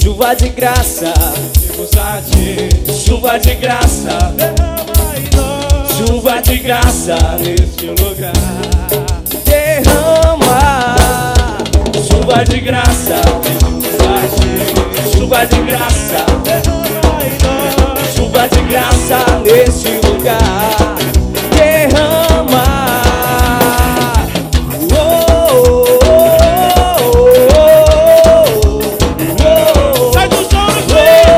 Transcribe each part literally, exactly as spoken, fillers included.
Chuva de graça, temos a ti. chuva de graça, Derrama em nós, chuva de graça, neste lugar. derrama. Chuva de graça, chuva de graça, Derrama em nós, chuva de graça neste lugar. Derrama. Oh, oh, oh, oh, oh. sai do som do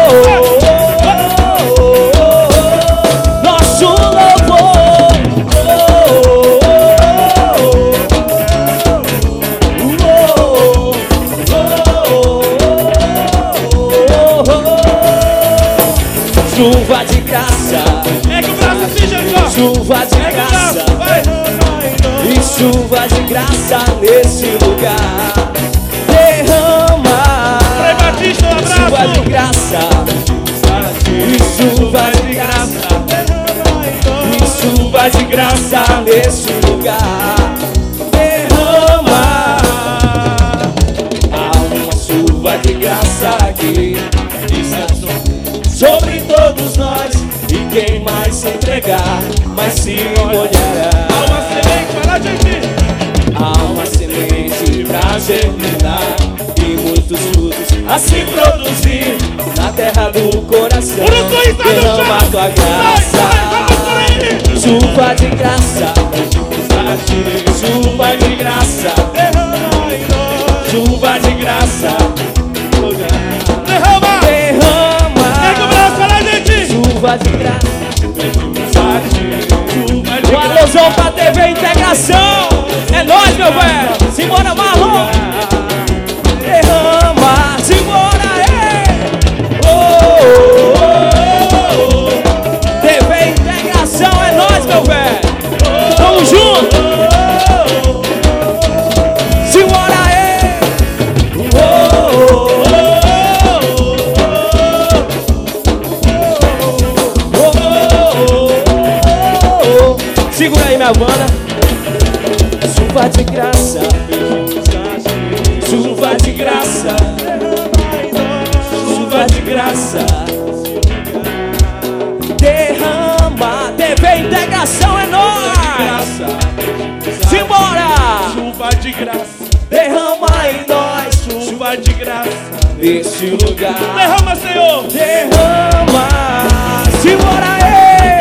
Nosso louvor. Chuva de graça, É que o braço assim, Jericó. chuva de É que o braço, graça, vai. e chuva de graça nesse lugar. Derrama. Frei Batista, um Chuva de abraço. graça, e chuva de graça, e chuva de graça nesse lugar. Derrama. Há uma chuva de graça aqui sobre todos nós, e quem mais se entregar, mais se molhará. Há uma semente, vai lá, gente. Há uma semente pra germinar e muitos frutos a se produzir na terra do coração. Urucuí está no Derrama chão. tua Sai, graça, sai, vamos por aí. chuva de graça, chuva de graça, Derrama em nós, chuva de graça, derrama. derrama. Pega o braço, vai lá, gente. Chuva de graça. Chuva de Um alusão pra T V Integração. É nóis, meu velho. Simbora, Marlon. Derrama. Simbora, ei. Oh, oh, oh, oh. T V Integração é nóis, meu velho. Tamo junto. Simbora, ei. Oh, oh, oh. Segura aí, minha banda. Chuva de graça, chuva de graça, chuva de graça. Derrama. T V Integração é nóis. Simbora. Chuva de graça, Derrama em nós, chuva de graça. nesse lugar. Derrama, Senhor. Derrama. Simbora aí.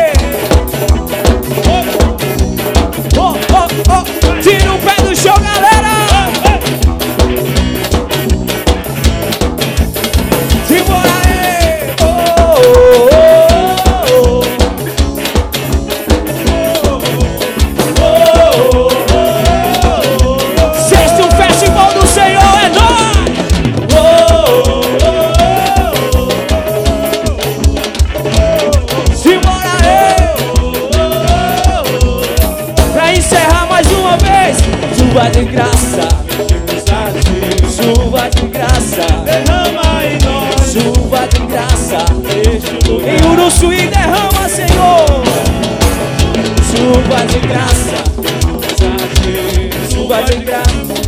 Oh, oh, oh. Tira o pé do chão, galera. Simbora aí. Oh, oh, oh, oh, oh. Sexto Festival do Senhor é nóis. Oh, oh, oh. Simbora aí. Pra encerrar mais uma vez. Chuva de graça, chuva de graça, Derrama em nós, chuva de graça. neste lugar. Em Uruçuí derrama, Senhor. Chuva de graça, chuva de graça,